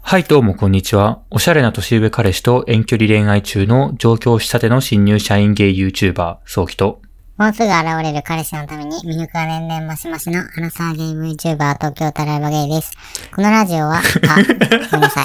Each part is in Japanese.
はい、どうもこんにちは。おしゃれな年上彼氏と遠距離恋愛中の上京したての新入社員ゲイ YouTuber、早期と。 もうすぐ現れる彼氏のために魅力が年々増し増しのアナサーゲーム YouTuber 東京タライバゲイです。このラジオは、ごめんなさい。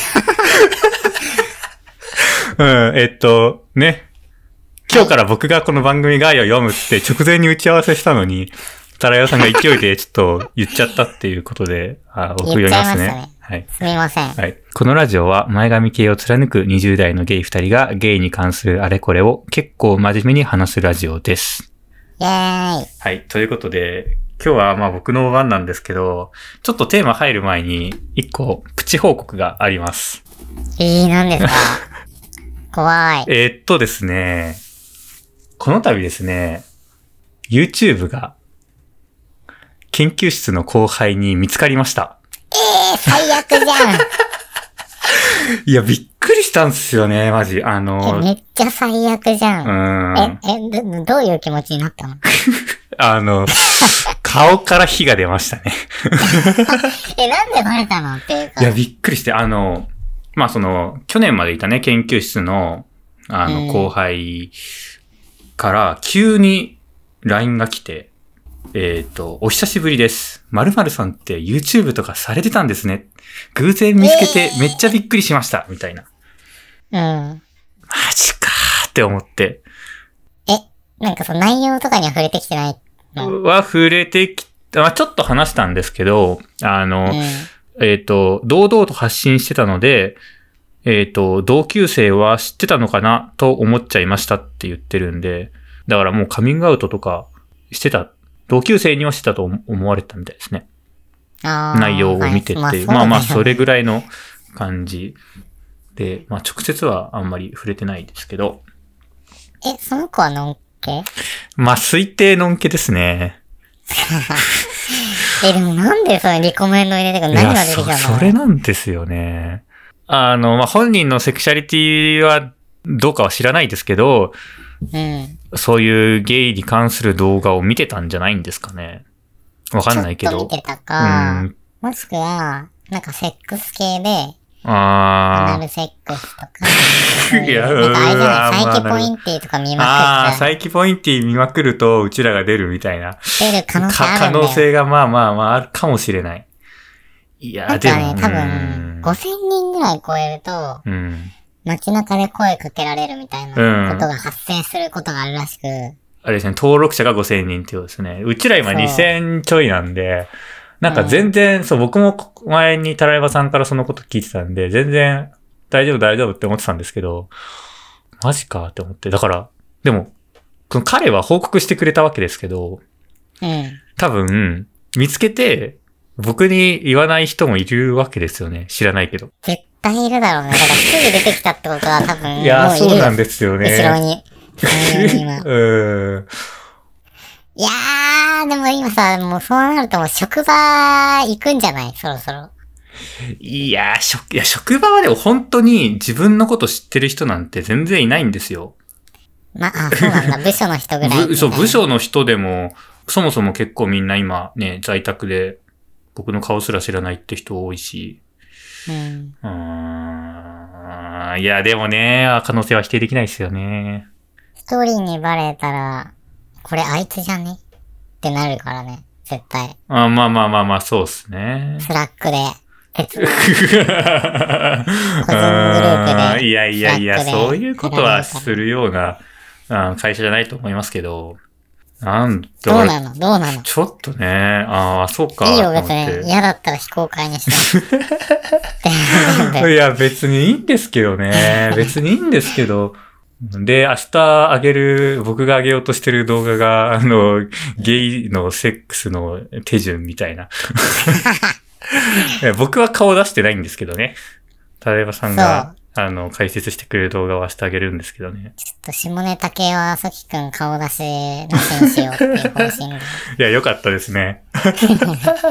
今日から僕がこの番組概要を読むって直前に打ち合わせしたのに、タラヤさんが勢いでちょっと言っちゃったっていうことで、僕読みますね。はい。 すみません。 はい。このラジオは前髪系を貫く20代のゲイ2人がゲイに関するあれこれを結構真面目に話すラジオです。 イェーイ。 はい。ということで、今日は僕の番なんですけど、ちょっとテーマ入る前に一個プチ報告があります。 何ですか怖い。 ですね、この度ですね、YouTube が研究室の後輩に見つかりました。 最悪じゃん。 いや、びっくりしたんですよね、マジ。 めっちゃ最悪じゃん。どういう気持ちになったの顔から火が出ましたね。 なんでバレたのっていうか。 いや、びっくりして、去年までいたね、研究室の、後輩から急に LINE が来て、お久しぶりです。〇〇さんって YouTube とかされてたんですね。偶然見つけてめっちゃびっくりしました。みたいな。マジかーって思って。 なんかその内容とかには触れてきてないの？ 触れてきた、ちょっと話したんですけど、堂々と発信してたので、同級生は知ってたのかなと思っちゃいましたって言ってるんで、だからもうカミングアウトとかしてた。同級生にはしてたと思われてたみたいですね。内容を見てて。それぐらいの感じで、直接はあんまり触れてないですけど。 その子はのんけ？ 推定のんけですね。 でもなんでそれリコメンド入れてから何が出てきたの？ それなんですよね。本人のセクシャリティはどうかは知らないですけど、そういうゲイに関する動画を見てたんじゃないんですかね。わかんないけど。 ちょっと見てたか、もしくは、なんかセックス系で、アナルセックスとか、なんかあれじゃない、サイキポインティとか見まくる。 サイキポインティ見まくると、うちらが出るみたいな。 出る可能性あるんだよ。 可能性があるかもしれない。いや、でもね、 多分、5000人ぐらい超えると、街中で声かけられるみたいなことが発生することがあるらしく。 あれですね、登録者が5000人ってことですね。うちら今2000ちょいなんで、なんか全然、僕も前にタライバさんからそのこと聞いてたんで、全然大丈夫って思ってたんですけど、マジかって思って。だから、でも、彼は報告してくれたわけですけど、多分、見つけて、僕に言わない人もいるわけですよね。知らないけど。 絶対いるだろうね。だからすぐ出てきたってことは多分もういる。 いや、そうなんですよね。 後ろに。いやー、でも今さ、もうそうなるともう職場行くんじゃない？そろそろ。 いや、職場はでも本当に自分のこと知ってる人なんて全然いないんですよ。 そうなんだ。部署の人ぐらい。 部署の人でも、そもそも結構みんな今ね、在宅で僕の顔すら知らないって人多いし。いや、でもね、可能性は否定できないですよね。 一人にバレたら、これあいつじゃねってなるからね、絶対。 そうっすね。 スラックで、個人グループで。 いや、そういうことはするような会社じゃないと思いますけど。どうなのちょっとね、そうか。 いいよ、別に。嫌だったら非公開にして。 いや、別にいいんですけどね。別にいいんですけど。で、明日僕が上げようとしてる動画が、ゲイのセックスの手順みたいな。僕は顔出してないんですけどね。タレイバさんが、解説してくれる動画を明日あげるんですけどね。 ちょっと下ネタ系は、さきくん顔出しなしにしようっていう方針で。 いや、よかったですね。 ちょっと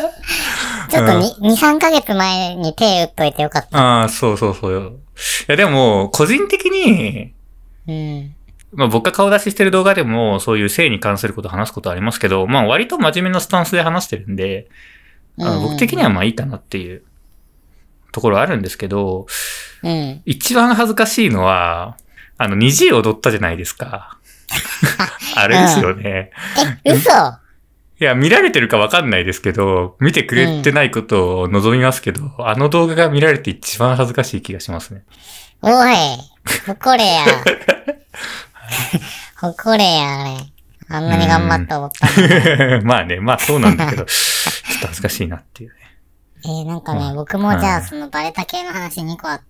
2、3ヶ月前に手打っといてよかった。 そう。いや、でも、個人的に、僕が顔出ししてる動画でも、そういう性に関することを話すことありますけど、割と真面目なスタンスで話してるんで、僕的にはいいかなっていうところあるんですけど、 うん。 一番恥ずかしいのは、虹踊ったじゃないですか。あれですよね。 嘘いや、見られてるかわかんないですけど、見てくれてないことを望みますけど、あの動画が見られて一番恥ずかしい気がしますね。 おい、誇れや。誇れや、あれ。あんなに頑張って踊ったのに。 まあね、まあそうなんだけど、ちょっと恥ずかしいなっていうね。 なんかね、僕もじゃあそのバレた系の話2個あって、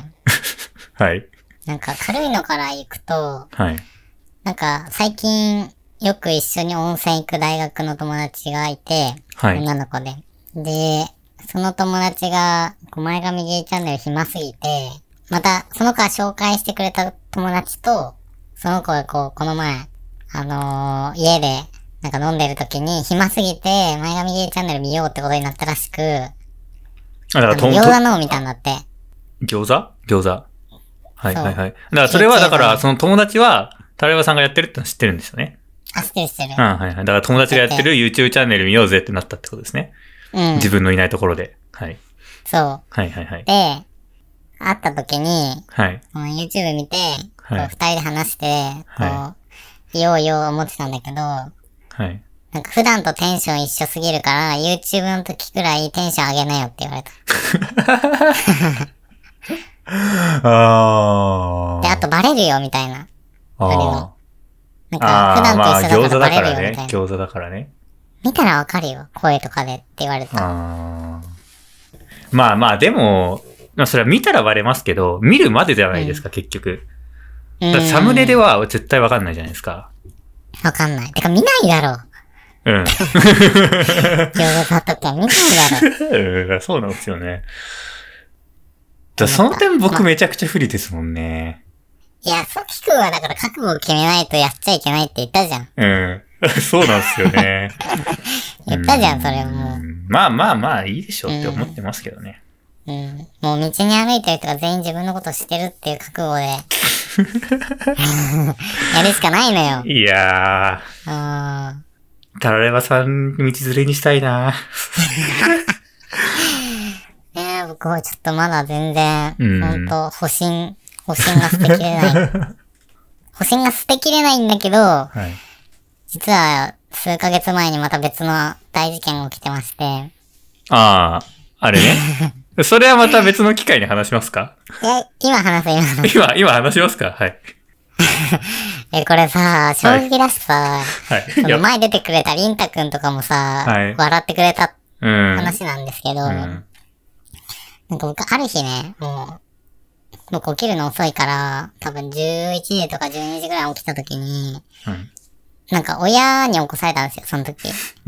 はい。 なんか軽いのから行くと、 はい。 なんか最近よく一緒に温泉行く大学の友達がいて、 はい。 女の子で。で、その友達が、前髪ゲイチャンネル暇すぎて、また、その子が紹介してくれた友達と、その子がこの前、家で、なんか飲んでる時に暇すぎて、前髪ゲイチャンネル見ようってことになったらしく、餃子のを見たんだって。 餃子はいはいはい。だからそれは、だからその友達は、タラヤバさんがやってるってのは知ってるんですよね。 知ってる。 はいはい。だから友達がやってる YouTube チャンネル見ようぜってなったってことですね。うん。自分のいないところで。はい。 そう。 はいはいはい。 で、会った時に、 はい。 YouTube 見て、二人で話して、よう思ってたんだけど、はい。なんか普段とテンション一緒すぎるから、YouTube の時くらいテンション上げなよって言われた。で、あとバレるよみたいな。なんか普段と一緒だからバレるよみたいな。 餃子だからね。 見たらわかるよ。声とかでって言われた。 まあまあ、でも、それは見たらバレますけど、見るまでじゃないですか、結局。だサムネでは絶対わかんないじゃないですか。 わかんない。てか見ないだろ。 うん。 餃子とか見ないだろ。 そうなんですよね。その点僕めちゃくちゃ不利ですもんね。 いや、ソキ君はだから覚悟を決めないとやっちゃいけないって言ったじゃん。 うん。そうなんですよね。 言ったじゃん、それもう。 まあまあまあ、いいでしょうって思ってますけどね。 もう道に歩いてる人が全員自分のこと知ってるっていう覚悟で。やるしかないのよ。 いやー。タラレバさん道連れにしたいな僕はちょっとまだ全然、ほんと、保身が捨てきれない。保身が捨てきれないんだけど、はい、実は数ヶ月前にまた別の大事件が起きてまして。 あれね。それはまた別の機会に話しますか？ 今話しますか？はい。 これさ、正直だしさ、その前出てくれたリンタくんとかもさ、笑ってくれた話なんですけど、なんか僕、ある日ね、僕起きるの遅いから、多分11時とか12時ぐらい起きた時に、なんか親に起こされたんですよ、その時。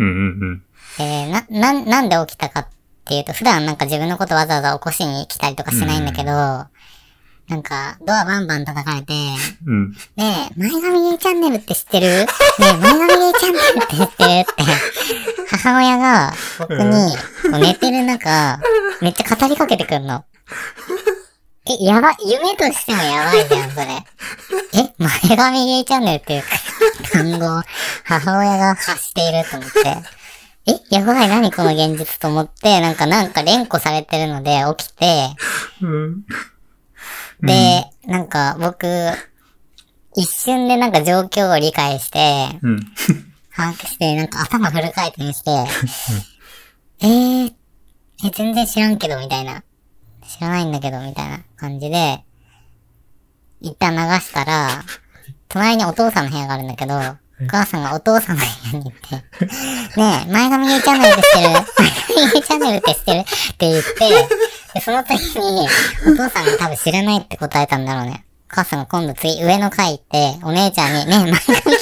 なんで起きたかっていうと、普段なんか自分のことわざわざ起こしに来たりとかしないんだけど、なんか、ドアバンバン叩かれて、ねえ、前髪ゲイチャンネルって知ってる？ねえ、前髪ゲイチャンネルって知ってるって、母親が僕に、寝てる中、めっちゃ語りかけてくんの。やばい、夢としてもやばいじゃん、それ。前髪ゲイチャンネルっていう単語を母親が発していると思って。やばい、何この現実と思って、なんか連呼されてるので起きて、で、なんか僕、一瞬でなんか状況を理解して、把握して、なんか頭フル回転して、全然知らんけど、みたいな。知らないんだけど、みたいな感じで、一旦流したら、隣にお父さんの部屋があるんだけど、お母さんがお父さんの部屋に行って、ねえ、前髪ゲイチャンネルって知ってる？前髪ゲイチャンネルって知ってる？って言って、で、その時に、お父さんが多分知らないって答えたんだろうね。お母さんが今度次上の階行って、お姉ちゃんに、ねえ、前髪ゲイチャンネルって。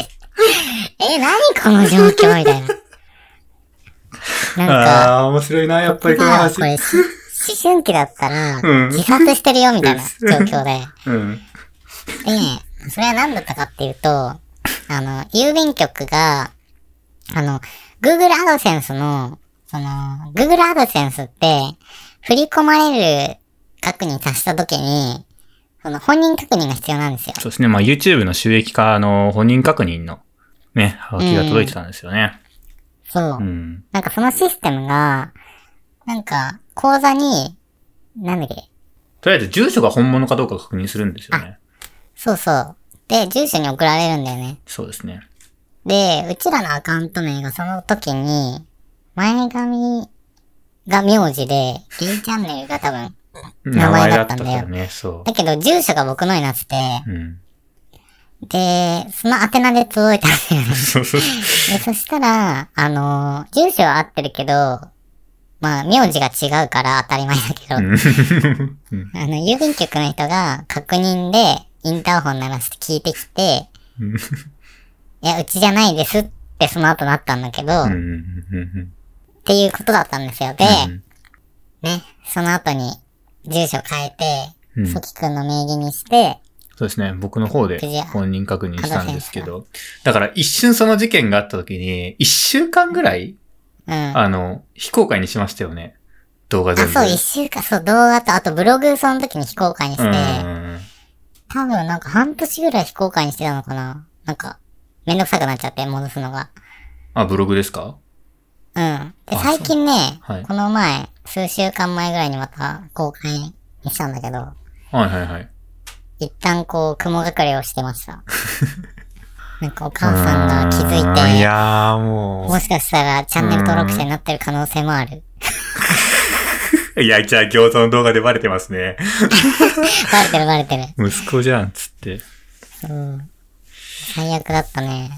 何この状況みたいな。なんか、 面白いな、やっぱりこの話。 これ、思春期だったら、自殺してるよ、みたいな状況で。で、それは何だったかっていうと、郵便局が、Google AdSense の、Google AdSense って、振り込まれる額に達した時に、本人確認が必要なんですよ。 そうですね。まあ YouTube の収益化の本人確認のね、ハガキが届いてたんですよね。 そう。なんかそのシステムが、なんか、 口座に、なんだっけ。 とりあえず住所が本物かどうか確認するんですよね。 そうそう。で、住所に送られるんだよね。 そうですね。 で、うちらのアカウント名がその時に、前髪が名字で、ゲイチャンネルが多分、名前だったんだよ。 ね、そう。 だけど、住所が僕のになってて、 うん。 で、その宛名で届いたんだよね。 そうそう。 で、そしたら、住所は合ってるけど、まあ、名字が違うから当たり前だけど、郵便局の人が確認でインターホン鳴らして聞いてきて、いや、うちじゃないですってその後なったんだけど、っていうことだったんですよ。で、ね、その後に住所変えて、ソキ君の名義にして、 そうですね。僕の方で本人確認したんですけど。だから一瞬その事件があった時に、1週間ぐらい非公開にしましたよね。動画全部。 そう、1週間、そう、動画と、あとブログその時に非公開にして、多分なんか半年ぐらい非公開にしてたのかな。なんか、めんどくさくなっちゃって戻すのが。 ブログですか？ うん。で、最近ね、この前、数週間前ぐらいにまた公開にしたんだけど。一旦雲隠れをしてました。なんかお母さんが気づいて、 いやーもしかしたらチャンネル登録者になってる可能性もある。 いや、じゃあ餃子の動画でバレてますね。 バレてる。 息子じゃん、つって。 そう。最悪だったね。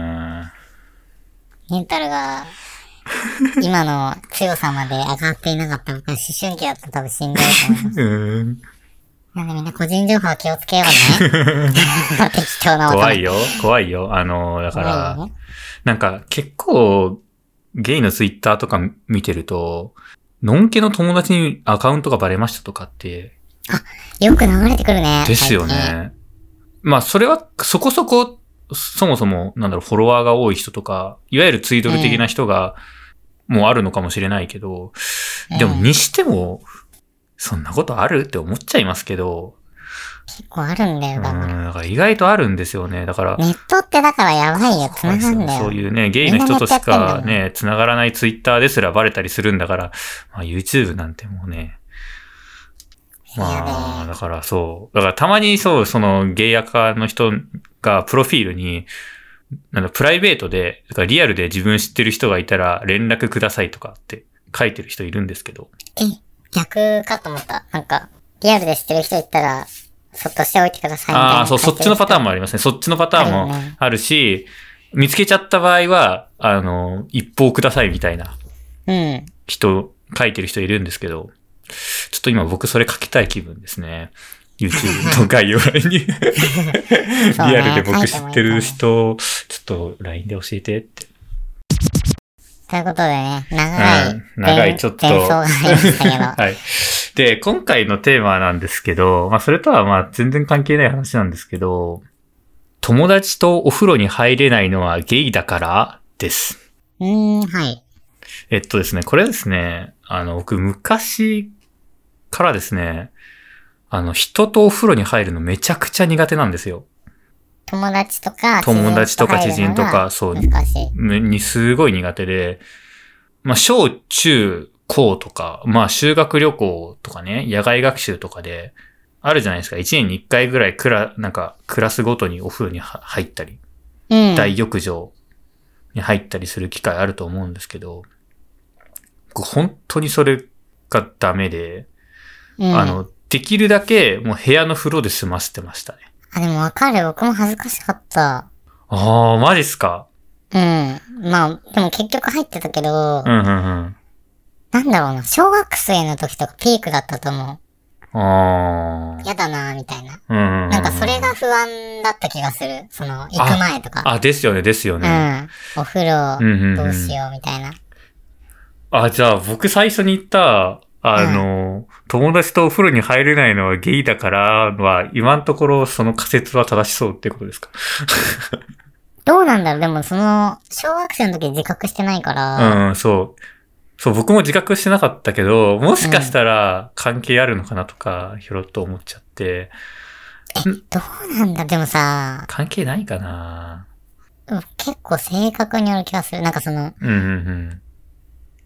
メンタルが、今の強さまで上がっていなかった僕は思春期だったら多分しんどいと思います。なんでみんな個人情報は気をつけようね。適当な怖いよ。だから、ね、なんか結構、ゲイのツイッターとか見てると、のんけの友達にアカウントがバレましたとかって。 よく流れてくるね。 ですよね。まあ、それはそこそこ、そもそも、フォロワーが多い人とか、いわゆるツイドル的な人が、もうあるのかもしれないけど、でもにしても、そんなことあるって思っちゃいますけど。 結構あるんだよ、だから意外とあるんですよね。だから。 ネットってだからやばいよ、繋がんだよ。 そういうね、ゲイの人としかね、繋がらないツイッターですらバレたりするんだから、まあ YouTube なんてもうね。まあ、だからそう。だからたまにそのゲイアカの人がプロフィールに、プライベートで、だからリアルで自分知ってる人がいたら連絡くださいとかって書いてる人いるんですけど。 逆かと思った。なんか、リアルで知ってる人いたら、そっとしておいてくださいみたいな。 そっちのパターンもありますね。そっちのパターンもあるし、見つけちゃった場合は、一報くださいみたいな。書いてる人いるんですけど、ちょっと今僕それ書きたい気分ですね。YouTube の概要欄に。リアルで僕知ってる人、ちょっと LINE で教えてって。 ということでね、 長いちょっと。 伝送がありましたけど。 はい。で、今回のテーマなんですけど、まあそれとはまあ全然関係ない話なんですけど、友達とお風呂に入れないのはゲイだからです。 はい。 ですね、これですね、僕昔からですね、人とお風呂に入るのめちゃくちゃ苦手なんですよ。 友達とか知人とか、そう、にすごい苦手で、まあ、小中高とか、まあ、修学旅行とかね、野外学習とかで、あるじゃないですか。1年に1回ぐらいクラスごとにお風呂に入ったり、大浴場に入ったりする機会あると思うんですけど、本当にそれがダメで、できるだけもう部屋の風呂で済ませてましたね。 でもわかる。僕も恥ずかしかった。 マジっすか？ まあ、でも結局入ってたけど、なんだろうな、小学生の時とかピークだったと思う。やだなみたいな。なんかそれが不安だった気がする。行く前とか。 ですよね。 お風呂、どうしようみたいな。 じゃあ僕最初に言った、友達とお風呂に入れないのはゲイだからは、今のところその仮説は正しそうってことですか？ どうなんだろう。でも小学生の時自覚してないから。 そう、僕も自覚してなかったけど、もしかしたら関係あるのかなとか、ひょろっと思っちゃって。 どうなんだ、でもさ。 関係ないかな？ 結構性格による気がする。なんか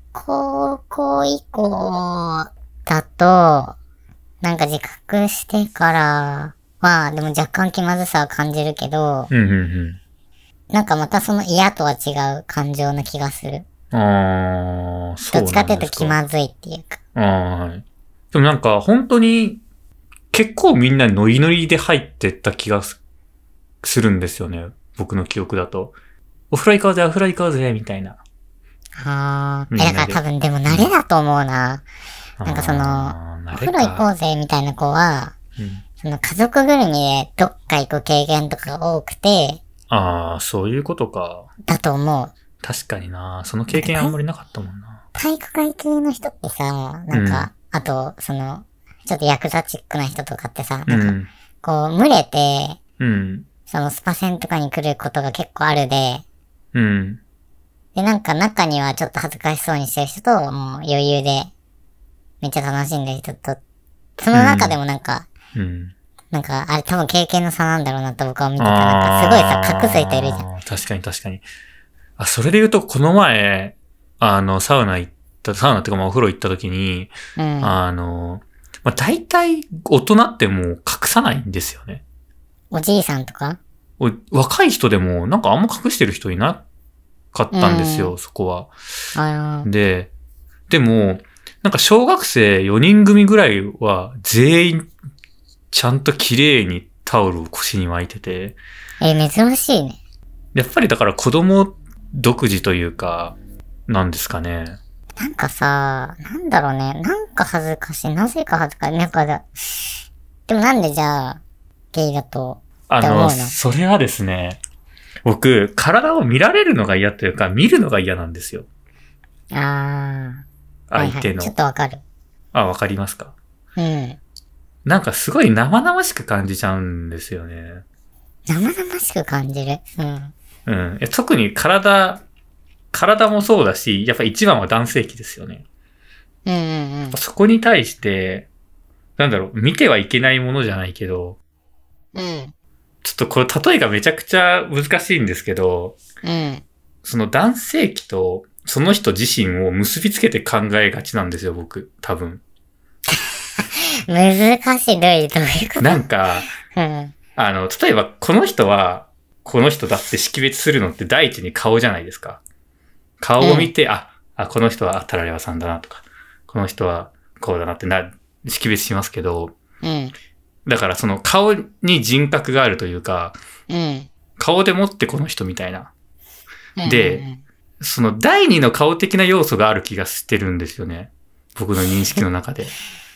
高校以降だと、なんか自覚してからは、でも若干気まずさは感じるけど、なんかまたその嫌とは違う感情な気がする。 そうなんですか。 どっちかっていうと気まずいっていうか。 はい。でもなんか本当に結構みんなノリノリで入ってった気がするんですよね。僕の記憶だと。お風呂行こうぜ、お風呂行こうぜ、みたいな。 だから多分でも慣れだと思うな。なんかその、お風呂行こうぜ、みたいな子は、その家族ぐるみでどっか行く経験とかが多くて、 そういうことか。 だと思う。 確かにな。その経験あんまりなかったもんな。 体育会系の人ってさ、なんか、あと、その、ちょっとヤクザチックな人とかってさ、なんか、こう、群れて、そのスパセンとかに来ることが結構あるで、で、なんか中にはちょっと恥ずかしそうにしてる人と、もう余裕で、めっちゃ楽しんでる人と、その中でもなんか、なんか、あれ多分経験の差なんだろうなと僕は見てた。なんかすごいさ、隠す人いるじゃん。 確かに確かに。それで言うと、この前、サウナっていうかまあお風呂行った時に、まあ大体大人ってもう隠さないんですよね。 おじいさんとか若い人でもなんかあんま隠してる人いなかったんですよ、そこは。でも、なんか小学生4人組ぐらいは全員ちゃんと綺麗にタオルを腰に巻いてて。 珍しいね。 やっぱりだから子供独自というか、なんですかね。 なんかさ、なんだろうね。なんか恥ずかしい。なぜか恥ずかしい。なんかでもなんでじゃあ、ゲイだと。 それはですね、僕、体を見られるのが嫌というか、見るのが嫌なんですよ。相手の。 ちょっとわかる。 わかりますか？なんかすごい生々しく感じちゃうんですよね。 生々しく感じる？ 特に体もそうだし、やっぱ一番は男性器ですよね。そこに対して、なんだろう、見てはいけないものじゃないけど、ちょっとこれ例えがめちゃくちゃ難しいんですけど、その男性器とその人自身を結びつけて考えがちなんですよ、僕、多分。 難しい。どういうこと？ なんか、例えばこの人は、この人だって識別するのって第一に顔じゃないですか。顔を見て、この人はタラレバさんだなとか、この人はこうだなって識別しますけど、だからその顔に人格があるというか、顔でもってこの人みたいな。で、その第二の顔的な要素がある気がしてるんですよね。僕の認識の中で。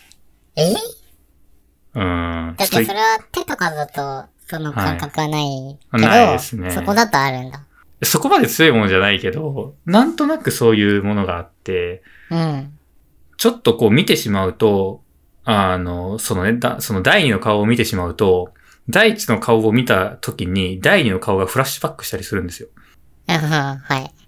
だってそれは手とかだと、その感覚はないけど、 ないですね。 そこだとあるんだ。 そこまで強いものじゃないけど、なんとなくそういうものがあって、ちょっとこう見てしまうと、その第二の顔を見てしまうと、第一の顔を見た時に、第二の顔がフラッシュバックしたりするんですよ。 はい。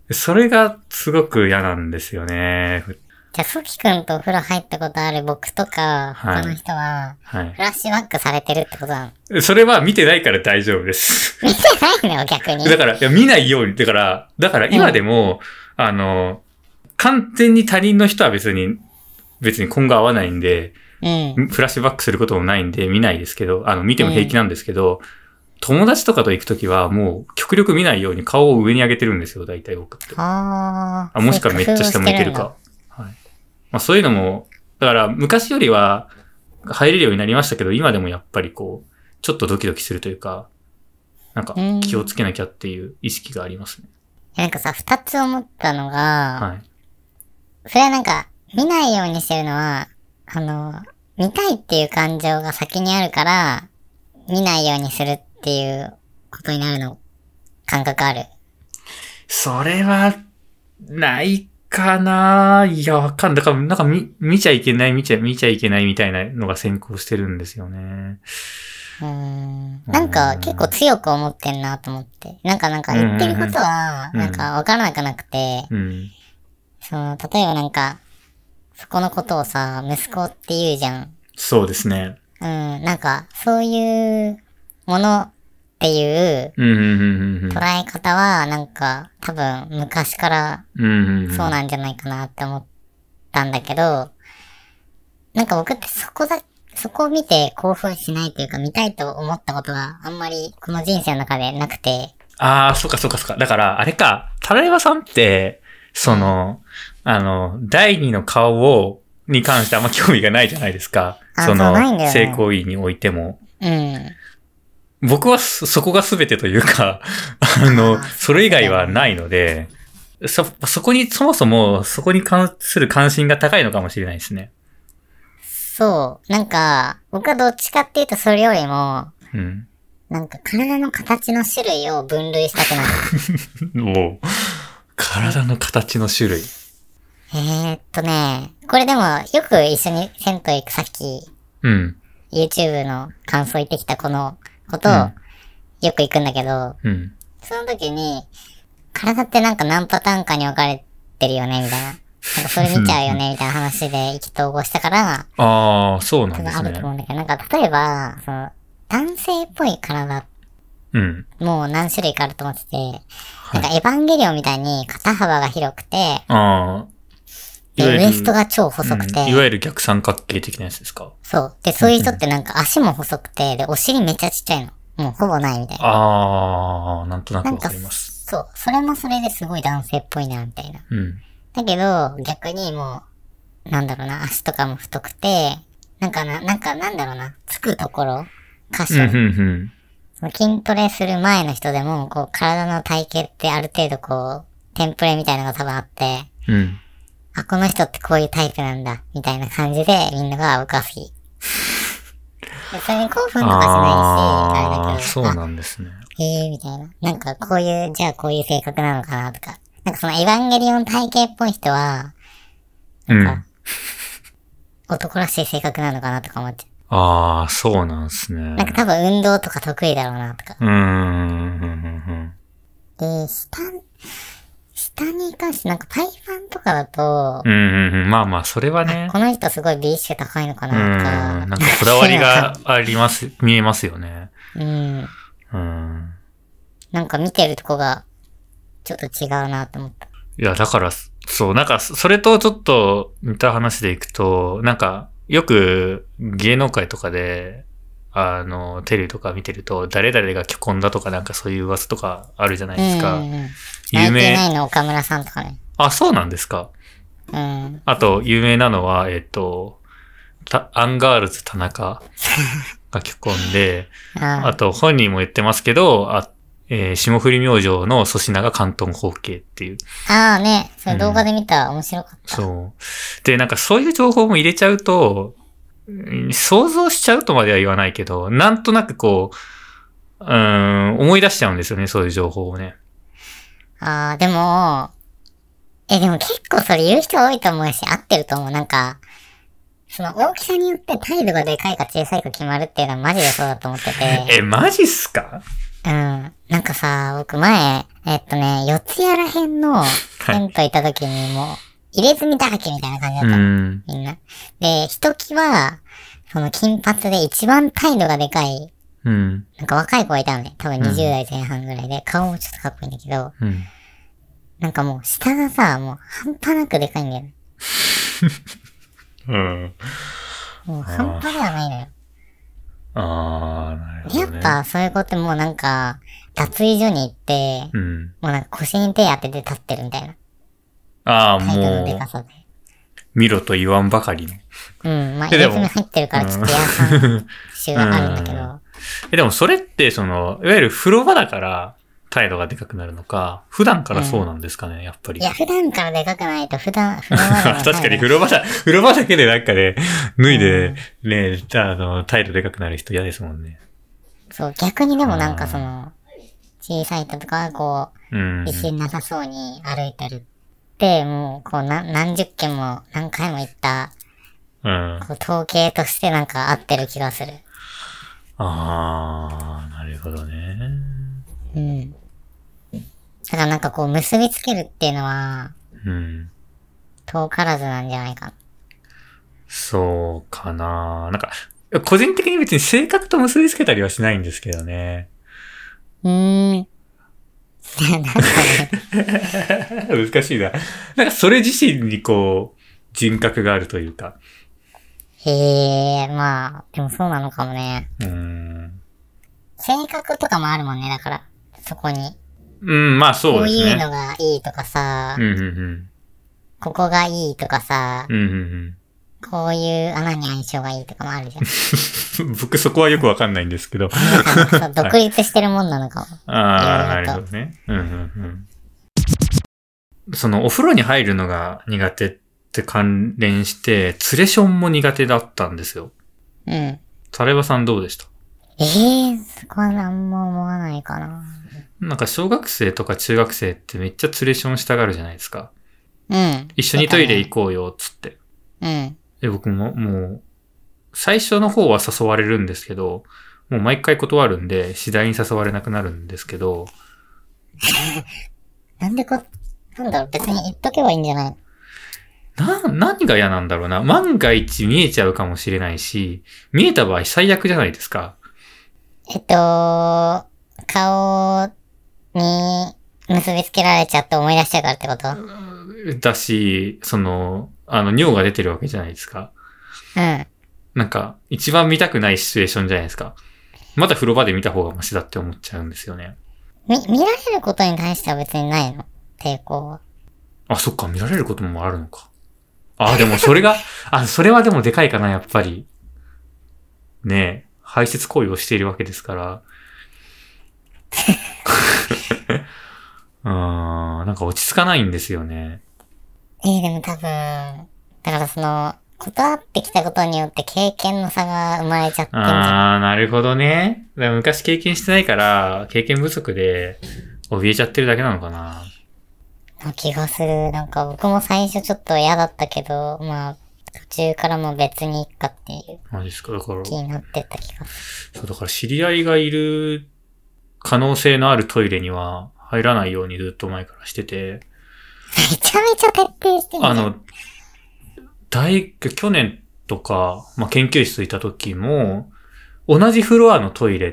それがすごく嫌なんですよね。 じゃあ、ソキ君とお風呂入ったことある僕とか、他の人は、フラッシュバックされてるってことなの？それは見てないから大丈夫です。 見てないのよ、逆に。 だから、見ないように。だから今でも、完全に他人の人は別に今後会わないんで、フラッシュバックすることもないんで見ないですけど、見ても平気なんですけど、友達とかと行くときはもう極力見ないように顔を上に上げてるんですよ、大体僕って。もしくはめっちゃ下向いてるか。そういうのも、だから昔よりは入れるようになりましたけど、今でもやっぱりこう、ちょっとドキドキするというか、なんか気をつけなきゃっていう意識がありますね。 なんかさ、二つ思ったのが、それはなんか、見ないようにしてるのは、見たいっていう感情が先にあるから、見ないようにするっていうことになるの、感覚ある？ それは、ないかな。いや、わかんない。だから、なんか見ちゃいけない、見ちゃいけないみたいなのが先行してるんですよね。 なんか結構強く思ってんなと思って。なんか言ってることは、なんかわからなくなくて、例えばなんか、そこのことをさ、息子って言うじゃん。 そうですね。 なんか、そういうものっっていう捉捉え方は、なんか多分昔からそうなんじゃないかなって思ったんだけど、なんか僕ってそこを見て興奮しないというか見たいと思ったことがあんまりこの人生の中でなくて。 ああ、そっか。だから、あれか、タラレバさんって、第二の顔に関してあんま興味がないじゃないですか。 ね、 性行為においても。 うん。 僕はそこが全てというか、それ以外はないので、そもそもそこに関する関心が高いのかもしれないですね。 そう。なんか、僕はどっちかっていうとそれよりも、なんか体の形の種類を分類したくなる。 もう、体の形の種類。 これでもよく一緒に銭湯行くさっき、YouTube の感想言ってきたこのことをよく行くんだけど、その時に、体ってなんか何パターンかに分かれてるよね、みたいな。なんかそれ見ちゃうよね、みたいな話で意気投合したから、 ああ、そうなんですね。 あると思うんだけど、なんか例えば、男性っぽい体、もう何種類かあると思ってて、なんかエヴァンゲリオンみたいに肩幅が広くて、で、ウエストが超細くて、 いわゆる逆三角形的なやつですか？ そう。で、そういう人ってなんか足も細くて、で、お尻めっちゃちっちゃいの。もうほぼないみたいな。 ああ、なんとなくわかります。 そう。それもそれですごい男性っぽいな、みたいな。だけど、逆にもう、なんだろうな、足とかも太くて、なんだろうな、つくところ、箇所。筋トレする前の人でも、こう、体の体型ってある程度こう、テンプレみたいなのが多分あって、あ、この人ってこういうタイプなんだ、みたいな感じで、みんなが僕は好き。それに興奮とかしないし、あれだけど。 そうなんですね。 みたいな。なんかじゃあこういう性格なのかなとか。なんかそのエヴァンゲリオン体型っぽい人は、なんか、男らしい性格なのかなとか思っちゃう。 ああ、そうなんですね。 なんか多分運動とか得意だろうなとか。で、下に関してなんか体幹とかだと、 まあまあ、それはね。 この人すごい美意識高いのかなとか。 なんかこだわりが見えますよね。 なんか見てるとこが、ちょっと違うなと思った。 いや、だから、そう、なんか、それとちょっと似た話でいくと、なんか、よく芸能界とかで、テレビとか見てると、誰々が虚婚だとかなんかそういう噂とかあるじゃないですか。 有名ないの岡村さんとかね。 あ、そうなんですか。あと、有名なのは、アンガールズ田中が虚婚で、あと本人も言ってますけど、霜降り明星の粗品が関東方形っていう。 ああね、それ動画で見た、面白かった。 そう。で、なんかそういう情報も入れちゃうと、想像しちゃうとまでは言わないけど、なんとなくこう、思い出しちゃうんですよね、そういう情報をね。 でも結構それ言う人多いと思うし、合ってると思う。なんか、その大きさによって態度がでかいか小さいか決まるっていうのはマジでそうだと思ってて。 マジっすか？ なんかさ、僕前、四谷ら辺の銭湯行った時にもう、入れ墨だらけみたいな感じだったの。みんな。で、ひときは、その金髪で一番態度がでかい、なんか若い子がいたのね。多分20代前半ぐらいで、顔もちょっとかっこいいんだけど、なんかもう下がさ、もう半端なくでかいんだよね。もう半端ではないのよ。 なるほどね。 やっぱそういう子ってもうなんか、脱衣所に行って、もうなんか腰に手当てて立ってるみたいな。 もう、見ろと言わんばかりの。 まあ入れ墨入ってるからちょっと嫌さ臭があるんだけど。 でもそれって、いわゆる風呂場だから、態度がでかくなるのか、普段からそうなんですかね、やっぱり。 いや、普段からでかくないと、風呂場で確かに風呂場だけでなんかね、脱いで、ね、態度でかくなる人嫌ですもんね。 そう、逆にでもなんか小さい人とかはこう、自信なさそうに歩いてるって、もう、こう、何十件も何回も言った、こう統計としてなんか合ってる気がする。 なるほどね。 だからなんかこう結びつけるっていうのは、遠からずなんじゃないかな。 そうかな。なんか、個人的に別に性格と結びつけたりはしないんですけどね。 なんだね。難しいな。なんかそれ自身にこう、人格があるというか。 へえ、まあ、でもそうなのかもね。性格とかもあるもんね、だから、そこに。 まあそうですね。 こういうのがいいとかさ、ここがいいとかさ、こういう穴に相性がいいとかもあるじゃん。 僕そこはよくわかんないんですけど。 独立してるもんなのかも。 ああ、なるほどね。そのお風呂に入るのが苦手って関連して、ツレションも苦手だったんですよ。タレバさんどうでした？ そこはなんも思わないかな。 なんか小学生とか中学生ってめっちゃツレションしたがるじゃないですか。一緒にトイレ行こうよ、つって。で、僕も、もう、最初の方は誘われるんですけど、もう毎回断るんで、次第に誘われなくなるんですけど。 なんだろう、別に言っとけばいいんじゃないの？ 何が嫌なんだろうな。万が一見えちゃうかもしれないし、見えた場合最悪じゃないですか。 顔に結びつけられちゃって思い出しちゃうからってこと？ だし、尿が出てるわけじゃないですか。なんか、一番見たくないシチュエーションじゃないですか。まだ風呂場で見た方がマシだって思っちゃうんですよね。 見られることに対しては別にないの？抵抗は。 あ、そっか、見られることもあるのか。でもそれが、それはでもでかいかな、やっぱり。ねえ、排泄行為をしているわけですから。なんか落ち着かないんですよね。 でも多分、だから断ってきたことによって経験の差が生まれちゃってんじゃん。 なるほどね。でも昔経験してないから、経験不足で、怯えちゃってるだけなのかな。 な気がする。なんか僕も最初ちょっと嫌だったけど、まあ、途中からも別にいっかっていう。 マジですか？だから。 気になってった気がする。そう、だから知り合いがいる可能性のあるトイレには入らないようにずっと前からしてて。 めちゃめちゃ徹底してる。 去年とか、まあ、研究室いた時も、同じフロアのトイレって、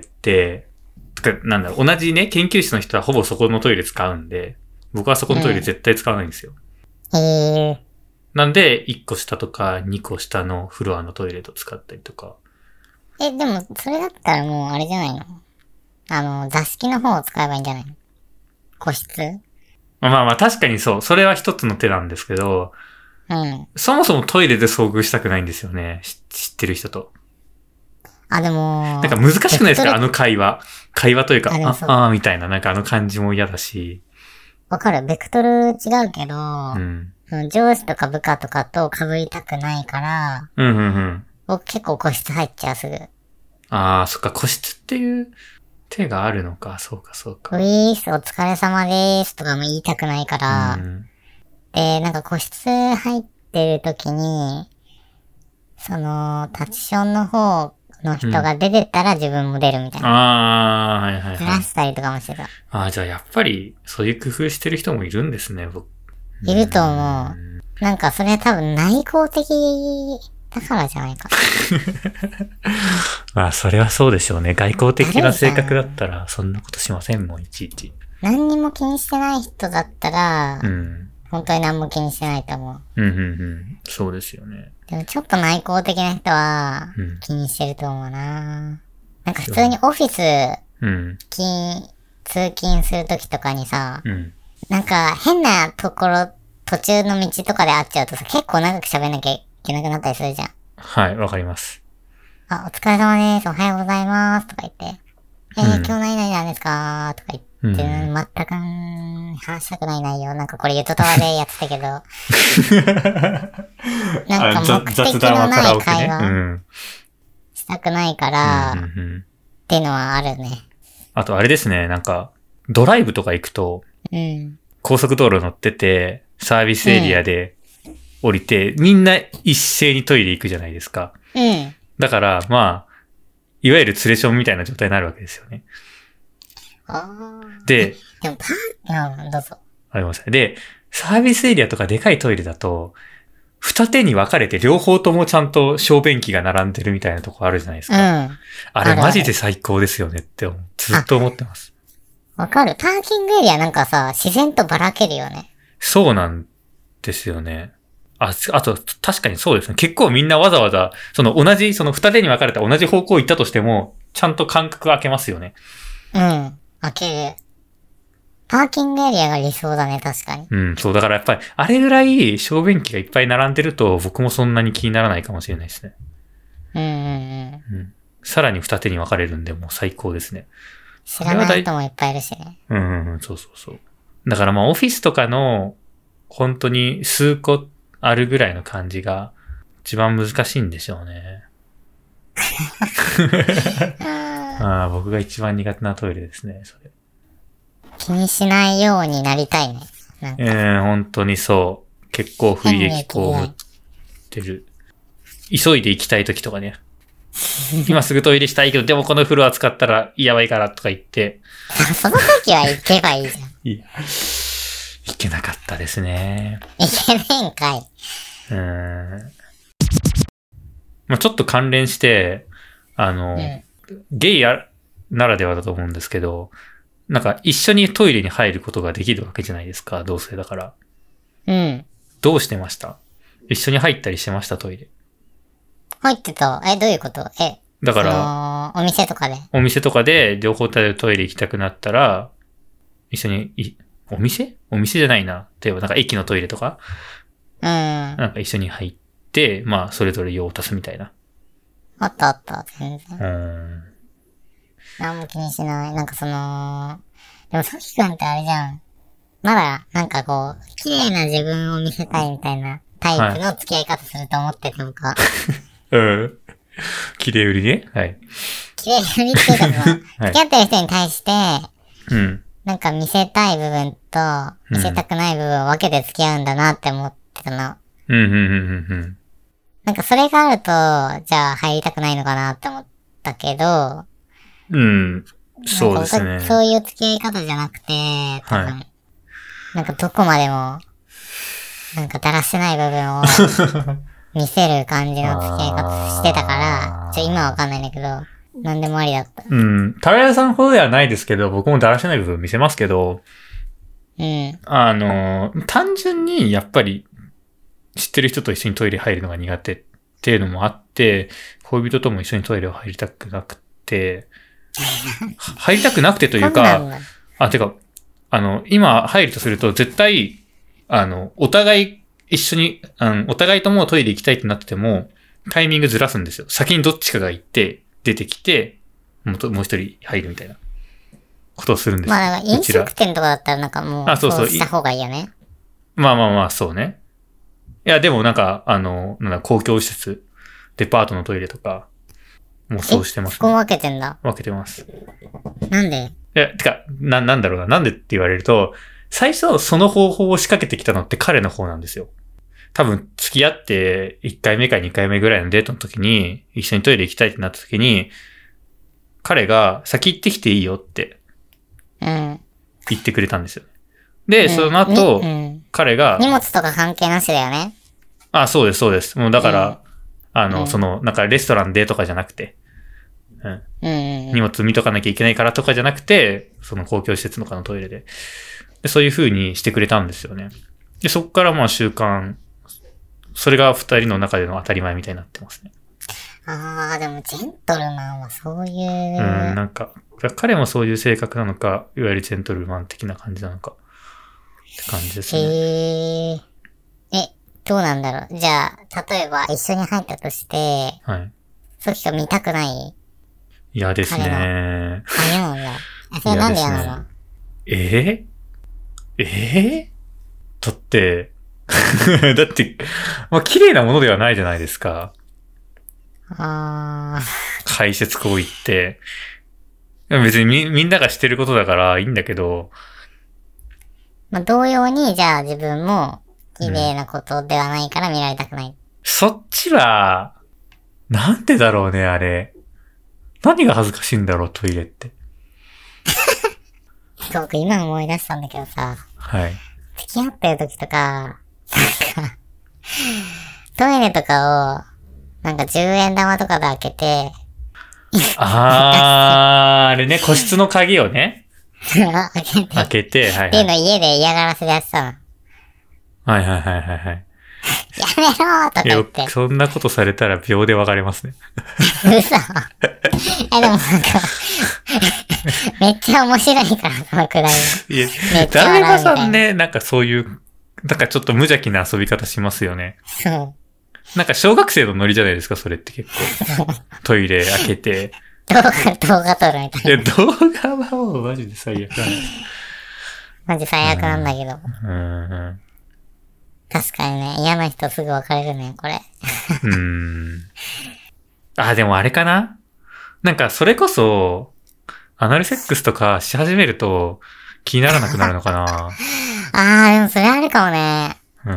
同じね、研究室の人はほぼそこのトイレ使うんで、僕はそこのトイレ絶対使わないんですよ。なんで、1個下とか2個下のフロアのトイレと使ったりとか。 でも、それだったらもうあれじゃないの？座敷の方を使えばいいんじゃないの？個室？ まあ確かにそう。それは一つの手なんですけど、そもそもトイレで遭遇したくないんですよね。知ってる人と。 でも、 なんか難しくないですか？会話。会話というか、みたいな、なんか感じも嫌だし。 わかる。ベクトル違うけど、上司とか部下とかと被りたくないから、僕結構個室入っちゃうすぐ。 そっか、個室っていう手があるのか、そうか。 お疲れ様ですとかも言いたくないから、で、なんか個室入ってる時に、タッチションの方の人が出てったら自分も出るみたいな。ずらしたりとかもしてた。 じゃあやっぱり、そういう工夫してる人もいるんですね、僕。 いると思う。なんかそれ多分内向的だからじゃないか。 まあそれはそうでしょうね。外交的な性格だったらそんなことしませんもん、いちいち。 何にも気にしてない人だったら、本当に何も気にしてないと思う。 そうですよね。 でもちょっと内向的な人は気にしてると思うな。なんか普通にオフィス、通勤するときとかにさ、なんか変なところ、途中の道とかで会っちゃうとさ、結構長く喋んなきゃいけなくなったりするじゃん。 はい、わかります。 お疲れ様です。おはようございます。とか言って。今日何々なんですかとか言って、全く話したくない内容。なんかこれゆとたわでやってたけど。なんか目的のない会話したくないから、っていうのはあるね。 あとあれですね、なんか、ドライブとか行くと、高速道路乗ってて、サービスエリアで降りて、みんな一斉にトイレ行くじゃないですか。だから、まあ、いわゆるツレションみたいな状態になるわけですよね。で、 どうぞ。 あります。で、サービスエリアとかでかいトイレだと、二手に分かれて両方ともちゃんと小便器が並んでるみたいなとこあるじゃないですか。あれマジで最高ですよねってずっと思ってます。 わかる。パーキングエリアなんかさ、自然とばらけるよね。 そうなんですよね。あと、確かにそうですね。結構みんなわざわざ、その二手に分かれた同じ方向行ったとしても、ちゃんと間隔空けますよね。 うん。開ける。パーキングエリアが理想だね、確かに。 うん、そう、だからやっぱり、あれぐらい小便器がいっぱい並んでると、僕もそんなに気にならないかもしれないですね。うん。さらに二手に分かれるんで、もう最高ですね。 知らない人もいっぱいいるしね。 そうそうそう。だからまあオフィスとかの、本当に数個あるぐらいの感じが、一番難しいんでしょうね。僕が一番苦手なトイレですね、それ。 気にしないようになりたいね。 本当にそう。結構不利益被ってる。急いで行きたい時とかね。今すぐトイレしたいけど、でもこのフロア使ったらやばいからとか言って。 その時は行けばいいじゃん。 行けなかったですね。 行けねえんかい。 まあ、ちょっと関連して、ゲイならではだと思うんですけど、なんか一緒にトイレに入ることができるわけじゃないですか、同性だから。 うん。 どうしてました？一緒に入ったりしてました、トイレ。 入ってた。どういうこと？ だから、 お店とかで。 お店とかで両方でトイレ行きたくなったら、一緒に、お店じゃないな。例えばなんか駅のトイレとか、なんか一緒に入って、まあそれぞれ用を足すみたいな。 あった、全然。何も気にしない。なんかでもさきくんってあれじゃん。まだ、なんかこう、綺麗な自分を見せたいみたいなタイプの付き合い方すると思っててもか。 綺麗売りね。はい。 綺麗売りっていうか付き合ってる人に対して、なんか見せたい部分と、見せたくない部分を分けて付き合うんだなって思ってたの。なんかそれがあると、じゃあ入りたくないのかなって思ったけど、 そうですね。 そういう付き合い方じゃなくて、多分、なんかどこまでも、なんかだらしてない部分を見せる感じの付き合い方してたから、今はわかんないんだけど、なんでもありだった。 タラヤさんほどではないですけど、僕もだらしてない部分見せますけど、単純にやっぱり知ってる人と一緒にトイレ入るのが苦手っていうのもあって、恋人とも一緒にトイレを入りたくなくて、入りたくなくてというか、今入るとすると絶対、お互い一緒に、お互いともトイレ行きたいってなってても、タイミングずらすんですよ。先にどっちかが行って、出てきて、もう一人入るみたいなことをするんですよ。 まあ、飲食店とかだったらなんかもう、そうした方がいいよね。 まあ、そうね。いや、でもなんか、公共施設、デパートのトイレとか、もうそうしてますね。 そこ分けてんだ。 分けてます。 なんで？ いや、てか、なんだろうな。なんでって言われると、最初その方法を仕掛けてきたのって彼の方なんですよ。多分、付き合って1回目か2回目ぐらいのデートの時に、一緒にトイレ行きたいってなった時に、彼が先行ってきていいよって、言ってくれたんですよ。で、その後、彼が、 荷物とか関係なしだよね。 そうです、そうです。もうだから、なんかレストランでとかじゃなくて、荷物見とかなきゃいけないからとかじゃなくて、その公共施設とかのトイレで。でそういう風にしてくれたんですよね。で、そっからまあ習慣、それが二人の中での当たり前みたいになってますね。 でもジェントルマンはそういう。 なんか、彼もそういう性格なのか、いわゆるジェントルマン的な感じなのか、って感じですね。 どうなんだろう。じゃあ、例えば一緒に入ったとして、そういう人見たくない？ 嫌ですね。 嫌なんだ。それなんで嫌なの？ だって、まあ、綺麗なものではないじゃないですか。排泄行為って。別にみんながしてることだからいいんだけど。 まあ、同様に、じゃあ自分も綺麗なことではないから見られたくない。 そっちは、なんでだろうね、あれ。何が恥ずかしいんだろう、トイレって。 僕今思い出したんだけどさ。付き合ってる時とか、なんか、トイレとかを、なんか10円玉とかで開けて、 あれね、個室の鍵をね。 開けて、はい、はい。 っていうの家で嫌がらせでやってたの。 はいはいはいはいはい。 やめろーとか言って。 そんなことされたら秒で別れますね。 嘘。でもなんか、めっちゃ面白いから、そのくらい。 いや、だるまさんね、なんかそういう、なんかちょっと無邪気な遊び方しますよね。 そう。 なんか小学生のノリじゃないですか、それって結構。トイレ開けて。 動画撮るみたいな。 いや、動画はもうマジで最悪なんです。 マジ最悪なんだけど。 うん確かにね、嫌な人すぐ別れるね、これ。 でもあれかな？なんかそれこそ、アナルセックスとかし始めると気にならなくなるのかな？ でもそれあるかもね。 うん。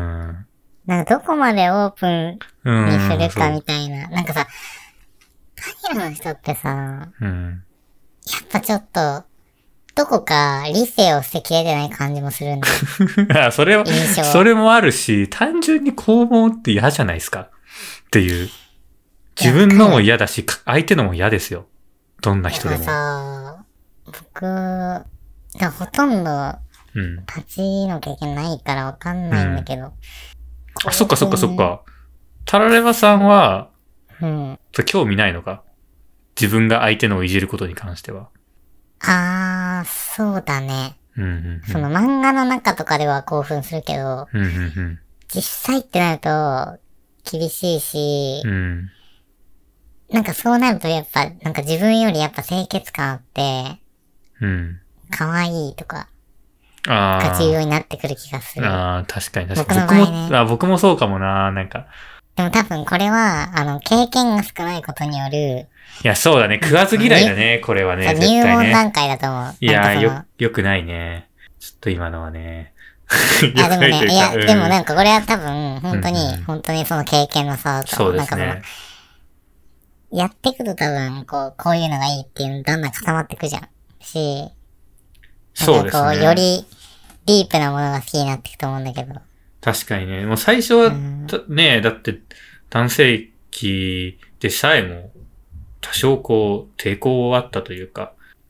なんかどこまでオープンにするかみたいな。なんかさ、パニラの人ってさ、やっぱちょっと、どこか理性を捨てきれてない感じもするんだよ。 それもあるし、単純に肛門って嫌じゃないですかっていう。自分のも嫌だし、相手のも嫌ですよ。どんな人でも。 僕、ほとんど、立ちの経験ないからわかんないんだけど。 そっか。タラレバさんは、興味ないのか？自分が相手のをいじることに関しては。 そうだね。その漫画の中とかでは興奮するけど、実際ってなると厳しいし、なんかそうなるとやっぱ、なんか自分よりやっぱ清潔感あって、可愛いとか、が重要になってくる気がする。 確かに。僕もそうかもな、なんか。 でも多分これは、経験が少ないことによる、 いや、そうだね。食わず嫌いだね、これはね。 入門段階だと思う。 いや、よくないね。ちょっと今のはね。 でもね、でもなんかこれは多分、本当にその経験の差だと思う。 そうですね。 やっていくと多分、こういうのがいいっていうのだんだん固まっていくじゃん。 そうですね。 よりディープなものが好きになっていくと思うんだけど。 確かにね。もう最初は、ね、だって男性器でさえも多少抵抗はあったというか。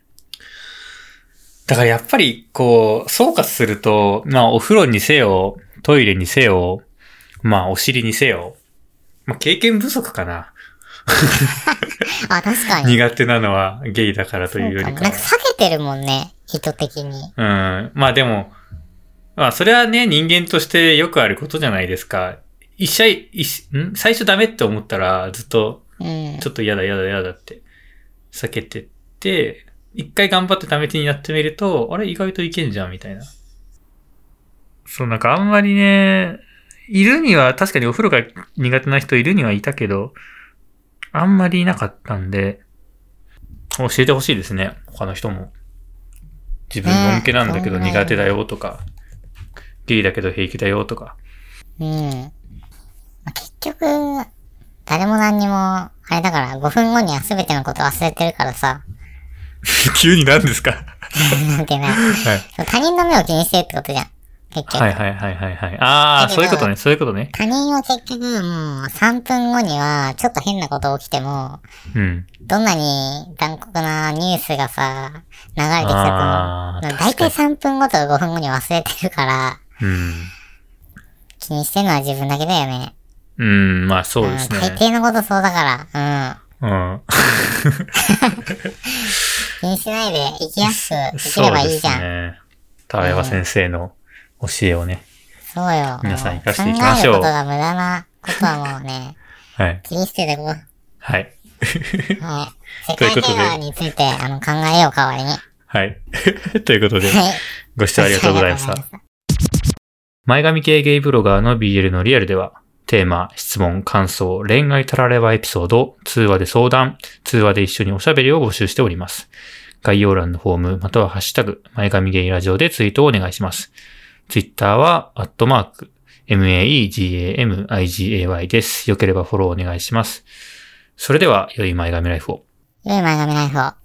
だからやっぱり総括すると、お風呂にせよ、トイレにせよ、お尻にせよ、経験不足かな。 確かに。 苦手なのはゲイだからというよりか。 なんか避けてるもんね、意図的に。 でも、それはね、人間としてよくあることじゃないですか。最初ダメって思ったら、ずっと、ちょっと嫌だって避けてって、一回頑張って試しにやってみると、あれ意外といけんじゃんみたいな。そう、なんかあんまりね、いるには、確かにお風呂が苦手な人いるにはいたけど、あんまりいなかったんで、教えてほしいですね、他の人も。自分のんけなんだけど苦手だよとか、ゲイだけど平気だよとか。 結局、誰も何にも、あれだから5分後には全てのこと忘れてるからさ。 急に何ですか？ なんていうの、他人の目を気にしてるってことじゃん。結局。 はい。そういうことね。 他人は結局もう3分後にはちょっと変なこと起きても、どんなに残酷なニュースがさ、流れてきたとも、だいたい3分後とか5分後に忘れてるから、気にしてるのは自分だけだよね。 そうですね。 大抵のことそうだから、気にしないで生きやすく生きればいいじゃん。そうですね。 タラヤバ先生の教えをね。 そうよ。 皆さん生かしていきましょう。 考えることが無駄なことはもうね、気にしててこう。 はい。 世界平和について考えよう代わりに。 はい。ということで、ご視聴ありがとうございました。前髪系ゲイブロガーの BL のリアルでは、テーマ、質問、感想、恋愛タラレバエピソード、通話で相談、通話で一緒におしゃべりを募集しております。概要欄のフォーム、またはハッシュタグ、前髪ゲイラジオでツイートをお願いします。ツイッターは、@MAEGAMIGAY です。よければフォローお願いします。それでは、良い前髪ライフを。 良い前髪ライフを。